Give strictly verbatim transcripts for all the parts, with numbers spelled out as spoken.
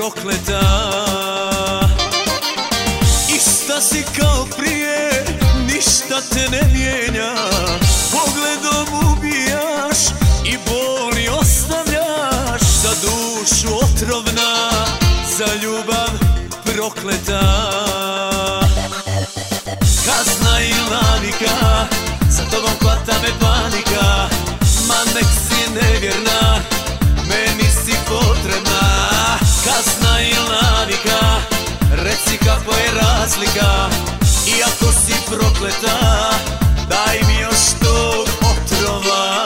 prokleta. Ista si kao prije, ništa te ne mijenja. Pogledom ubijaš i boli ostavljaš. Za dušu otrovna, za ljubav prokleta. Kazna i navika, za tobom hvata me panika. Ma nek si nevjerna, meni si potrebna. Kazna i navika, reci kakva je razlika. Iako si prokleta, daj mi još tog otrova.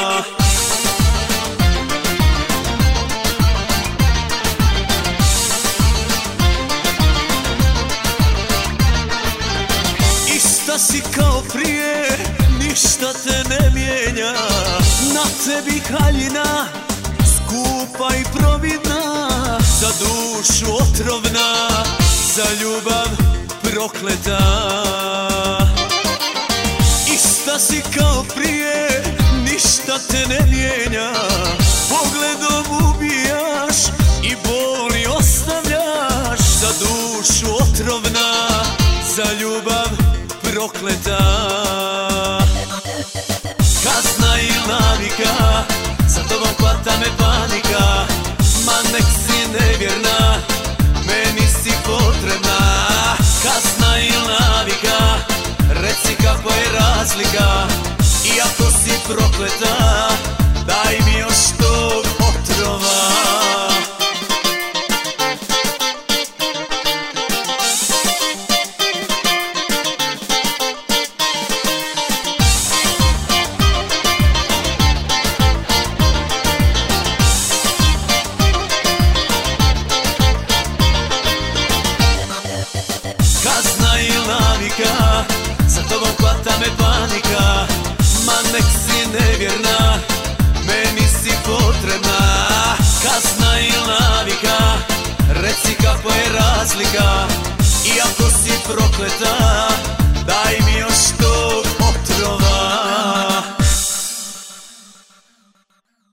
Ista si kao prije, ništa te ne mijenja. Na tebi haljina, skupa i providna. Za dušu otrovna, za ljubav prokleta. Ista si kao prije, ništa te ne mijenja. Pogledom ubijaš i boli ostavljaš. Za dušu otrovna, za ljubav prokleta. Kazna i navika, za tobom hvata me panika. Ma nek si nevjerna, meni si potrebna. Kazna i navika, reci kakva je razlika. Iako si prokleta, daj mi još tog otrova. Kazna i navika, za tobom hvata me panika. Ma nek si nevjerna, meni si potrebna. Kazna i navika, reci kakva je razlika. Iako si prokleta,